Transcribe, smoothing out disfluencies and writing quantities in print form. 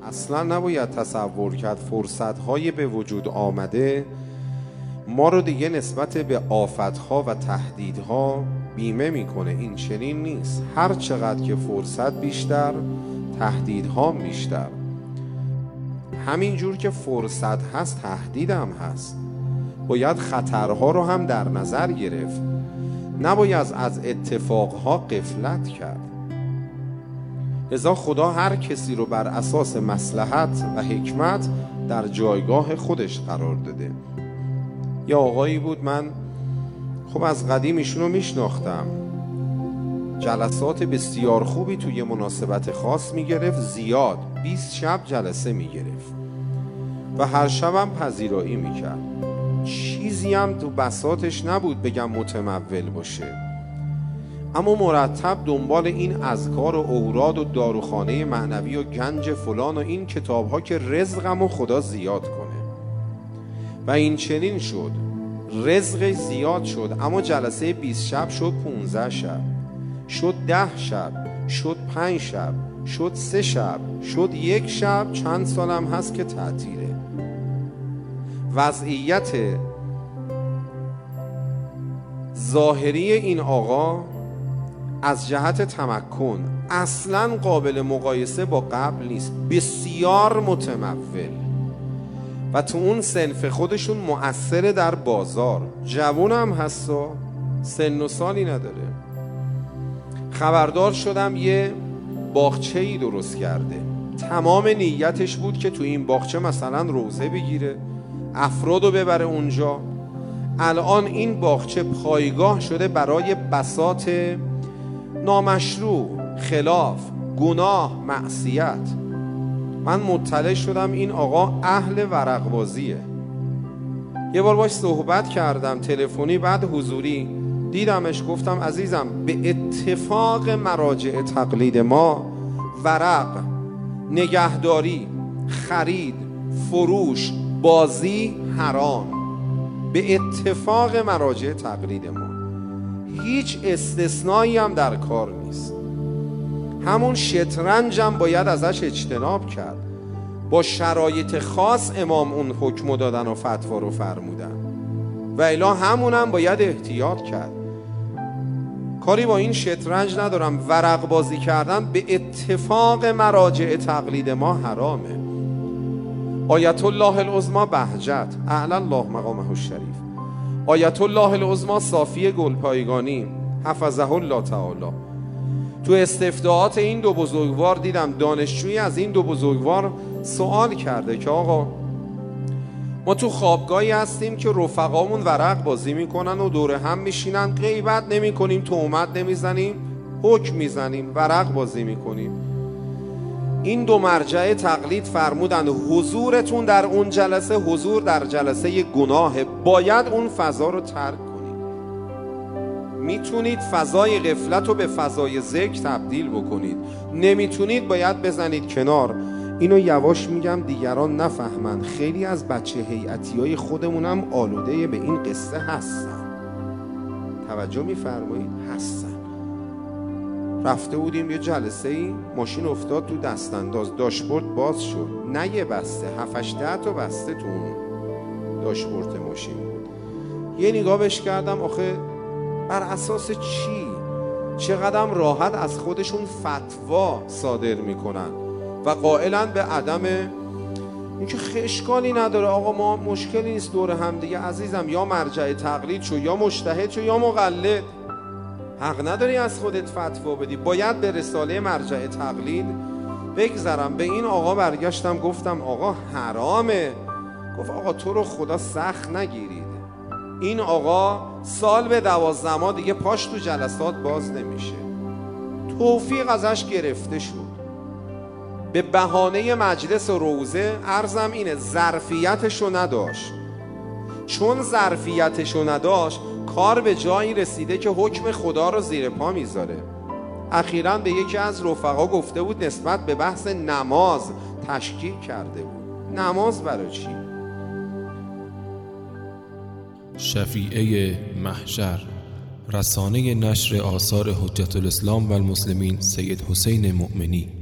اصلا نباید تصور کرد فرصت‌های به وجود آمده ما رو دیگه نسبت به آفت‌ها و تهدیدها بیمه میکنه. این چنین نیست. هر چقدر که فرصت بیشتر، تهدیدها بیشتر. همین جور که فرصت هست تهدید هم هست. باید خطرها رو هم در نظر گرفت. نباید از اتفاقها غفلت کرد. لذا خدا هر کسی رو بر اساس مصلحت و حکمت در جایگاه خودش قرار داده. یا آقایی بود، من خب از قدیم ایشون رو میشناختم، جلسات بسیار خوبی توی مناسبت خاص میگرفت، زیاد 20 شب جلسه میگرفت و هر شبم پذیرایی میکرد. چیزی هم تو بساطش نبود بگم متمول باشه، اما مرتب دنبال این اذکار و اوراد و داروخانه معنوی و گنج فلان و این کتاب ها که رزقمو خدا زیاد کنه. و این چنین شد، رزق زیاد شد، اما جلسه 20 شب شد 15 شب، شد 10 شب، شد 5 شب، شد 3 شب، شد 1 شب. چند سالم هست که تعطیله. وضعیت ظاهری این آقا از جهت تمکن اصلا قابل مقایسه با قبل نیست. بسیار متمول و تو اون صنف خودشون مؤثر در بازار. جوون هم هستا، سن و سالی نداره. خبردار شدم یه باغچه‌ای درست کرده. تمام نیتش بود که تو این باغچه مثلا روزه بگیره، افرادو ببره اونجا. الان این باغچه پایگاه شده برای بساط نامشروع، خلاف، گناه، معصیت. من مطلع شدم این آقا اهل ورق بازیه. یه بار باش صحبت کردم تلفنی، بعد حضوری دیدمش، گفتم عزیزم به اتفاق مراجع تقلید ما ورق، نگهداری، خرید، فروش، بازی حرام. به اتفاق مراجع تقلید ما هیچ استثنایی هم در کار نیست. همون شطرنج هم باید ازش اجتناب کرد. با شرایط خاص امام اون حکم دادن و فتوا رو فرمودن و الا همون هم باید احتیاط کرد. کاری با این شطرنج ندارم. ورق بازی کردن به اتفاق مراجع تقلید ما حرامه. آیت الله العظمی بهجت اعلی الله مقامه الشریف، آیت الله العظمی صافی گلپایگانی حفظه الله تعالی، تو استفتاءات این دو بزرگوار دیدم دانشجویی از این دو بزرگوار سوال کرده که آقا ما تو خوابگاهی هستیم که رفقامون ورق بازی میکنن و دور هم میشینن، غیبت نمی کنیم، تهمت نمیزنیم، حکم میزنیم، ورق بازی میکنیم. این دو مرجع تقلید فرمودن حضورتون در اون جلسه حضور در جلسه گناه، باید اون فضا رو ترک کنید. میتونید فضای غفلت رو به فضای ذکر تبدیل بکنید، نمیتونید باید بزنید کنار. اینو یواش میگم دیگران نفهمن. خیلی از بچه هیئتیای خودمون هم آلوده به این قصه هستن. توجه میفرمایید؟ هستن. رفته بودیم یه جلسه ای، ماشین افتاد تو دستانداز، داشبورد باز شد، نه یه بسته، 7-8 تا بسته تو اون داشبورد ماشین. یه نگاه بهش کردم، آخه بر اساس چی؟ چقدر راحت از خودشون فتوا صادر میکنن و قائلن به عدم اینکه اشکالی نداره، آقا ما مشکلی نیست دور هم دیگه. عزیزم یا مرجع تقلید شو، یا مجتهد شو، یا مقلد. حق نداری از خودت فتوا بدی. باید به رساله مرجع تقلید بگذرم. به این آقا برگشتم گفتم آقا حرامه. گفت آقا تو رو خدا سخت نگیرید. این آقا سال به 12 ماه دیگه پاش تو جلسات باز نمیشه. توفیق ازش گرفته شد. به بهانه مجلس و روزه، عرضم اینه ظرفیتشو نداشت. چون ظرفیتشو نداشت کار به جایی رسیده که حکم خدا رو زیر پا میذاره. اخیراً به یکی از رفقا گفته بود نسبت به بحث نماز تشکیک کرده بود. نماز برای چی؟ شفیعه محشر، رسانه نشر آثار حجت الاسلام و المسلمین سید حسین مؤمنی.